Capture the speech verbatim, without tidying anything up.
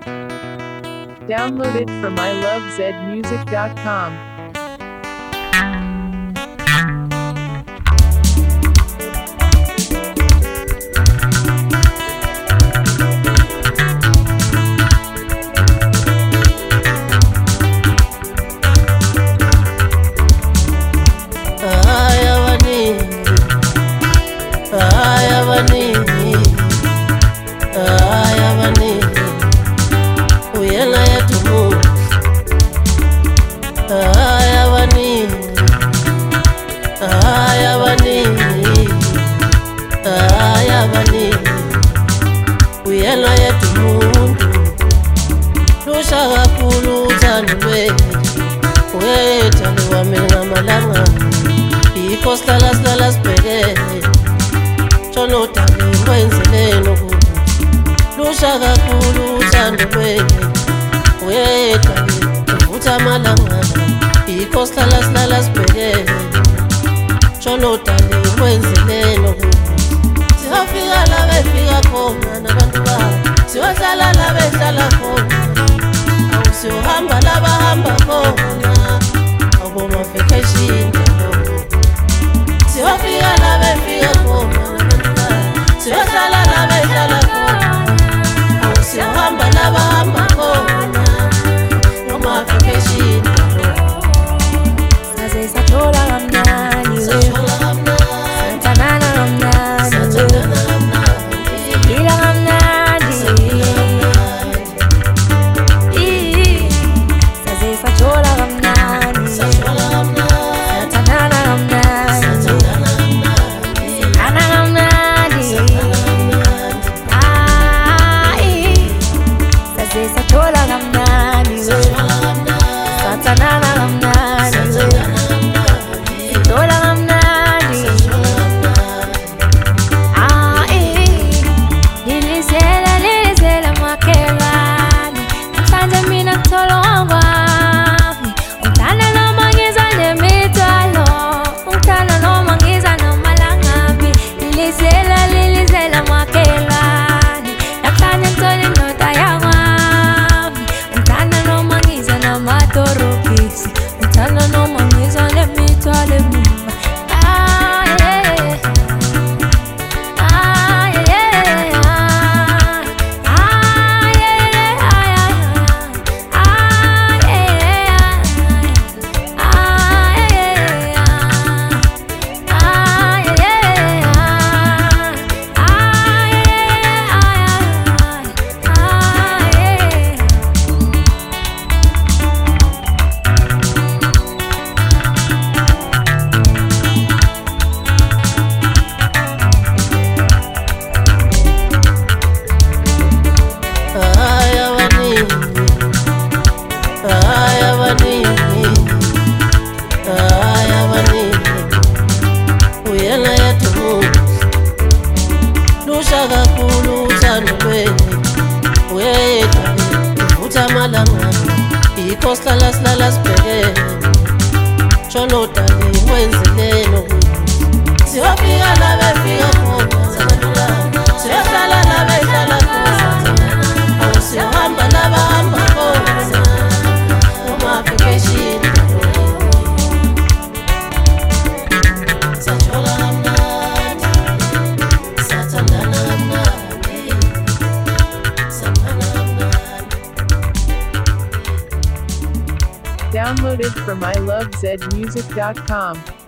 Download it from i love zed music dot com. Uyena yethu muntu lusha kakhulu uthando lwethu wethando wami ngamalanga yikho sihlala sihlala sibhekene tshona udali wenzeleni ukuthi lusha kakhulu uthando lwethu wethando uvutha amalanga yikho sihlala sihlala sibhekene tshona udali wenzeleni ukuthi siyafika la befika khona nabantu babo siyohlala la behlala khona awusiyohamba la bahamba khona awuboma-vacation siyafika la befika khona nabantu babo siyohlala la behlala khona awusiyohamba la bahamba khona ngoma-vacation saze sathola kamnani sathola kamnani santanana kamnani lusha kakhulu uthando lwethu wethando uvutha amalanga yikho sihlala sihlala sibhekene tshona udali wenzeleni ukuthi siyafika la befika khona siyohlala la behlala khona awusiyohamba la bahamba khona ngoma-vacation Download it from i love zed music dot com.